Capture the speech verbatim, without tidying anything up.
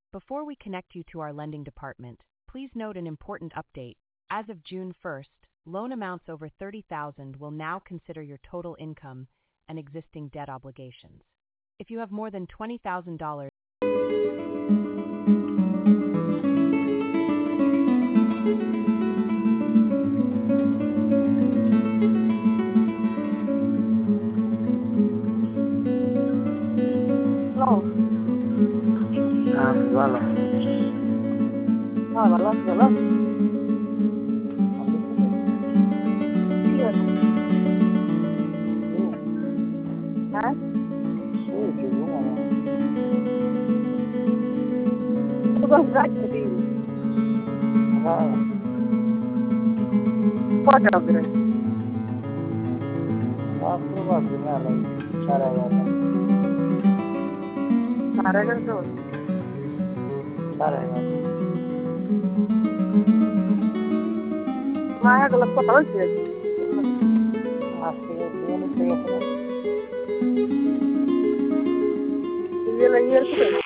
Before we connect you to our lending department, please note an important update. As of June first, loan amounts over thirty thousand dollars will now consider your total income and existing debt obligations. If you have more than twenty thousand dollars, Hello. Ah, Valo. Ah, Valo, Valo. Iya. Hah? Sih, bingung. Itu kan berat jadi. Ah, Foto berat. aku lagi lagi cara apa? Cara kan tuh. Cara apa? Maya kalau foto sih. Masih ini saya. Iya lagi ya.